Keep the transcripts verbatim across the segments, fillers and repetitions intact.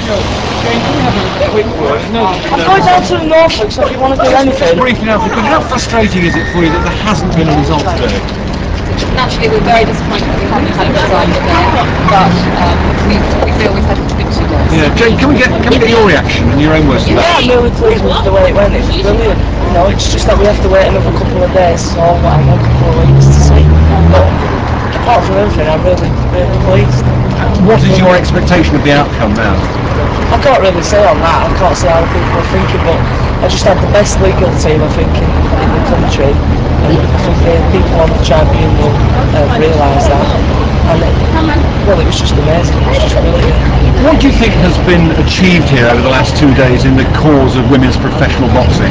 Jane, can we have a quick word? No, I'm going down to the Norfolk, so if you want to do anything. briefly now, because how frustrating is it for you that there hasn't been a result today? Naturally, we're very disappointed that we haven't had a result today, but um, we, we feel we've had a good two days. Yeah, Jane, can we get can we get your reaction and your own words to Yeah, that? I'm really pleased with the way it went. It was brilliant. You know, it's just that we have to wait another couple of days or whatever, a couple of weeks to see. But apart from everything, I'm really, really pleased. What is your expectation of the outcome now? I can't really say on that. I can't say how the people are thinking, but I just had the best legal team, I think, in, in the country, and I think the people on the tribunal uh, realised that. And it, well, it was just amazing. It was just brilliant. What do you think has been achieved here over the last two days in the cause of women's professional boxing?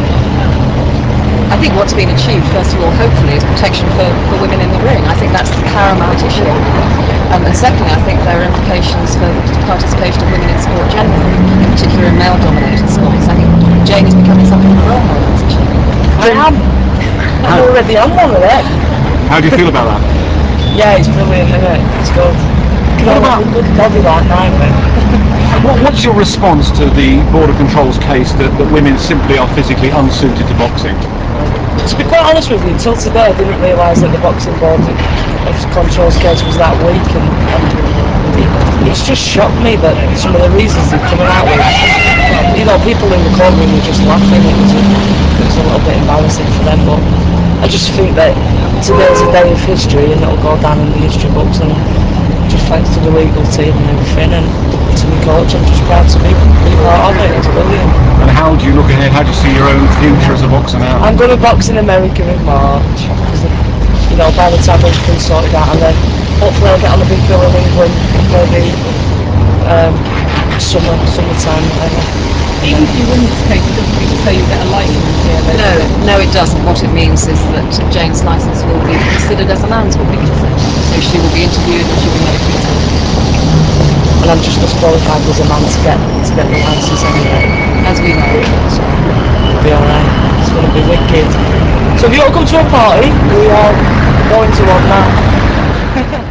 I think what's been achieved, first of all, hopefully, is protection for, for women in the ring. I think that's the paramount issue. Um, and secondly, I think there are implications for the participation of women in sport generally, in particular in male-dominated sports. I think Jane is becoming something of a role model, isn't she? I am. I'm already on one of them. How do you feel about that? Yeah, it's brilliant, isn't it? It's good. You can What have about- a good body like mine, then. What, what's your response to the Border Control's case that, that women simply are physically unsuited to boxing? To be quite honest with you, until today I didn't realise that the Boxing Board of Control's case was that weak, and, and it, it's just shocked me that some of the reasons they're coming out with, you know, people in the courtroom were just laughing. It was a, it was a little bit embarrassing for them, but I just think that today's a day of history and it'll go down in the history books, and just thanks to the legal team and everything, and to my coach, I'm just proud to be, be part of it. It's brilliant. And how do you look ahead? How do you see your own future as a boxer now? I'm going to box in America in March, because, you know, by the time everything's sorted out, and then hopefully I'll get on the big bill in England, maybe um, summer, summertime, whatever. Even if you win this case, it doesn't mean to say you get a licence here. No, no, it doesn't. What it means is that Jane's licence will be considered as a man's will be considered. So she will be interviewed and she'll be medically examined. And I'm just as qualified as a man to get to get the licence anyway. As we know. So it'll be alright. It's going to be wicked. So if you all come to a party, we are going to one now.